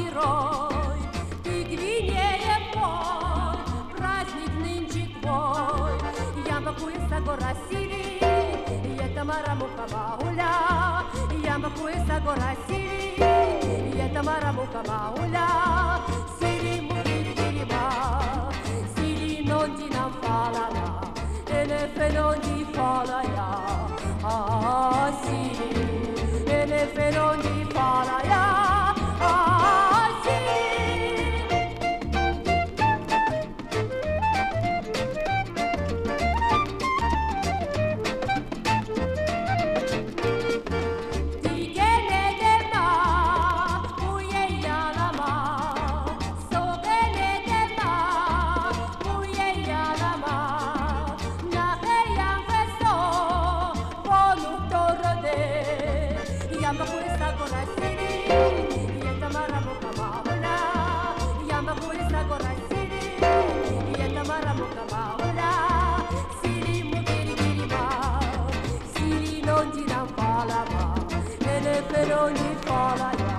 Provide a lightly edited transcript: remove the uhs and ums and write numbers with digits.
герой, ты Гвинея мой, праздник нынче твой. Ямакуеса гора Сири, это Марамука Мауля. Ямакуеса гора Сири, это Марамука Мауля. Сири мугiri giriba, Siri non ti nan falala, Elefe non ti falaya. Ah Siri, Elefe non ti falaya. Ah Siri. Yambakuesa gora Siri, yeta Maramukka Maulla. Yambakuesa gora Siri, yeta Maramukka Maulla. Siri mugiri giriba, Siri non ti nan falama, Elefe non ti falaya.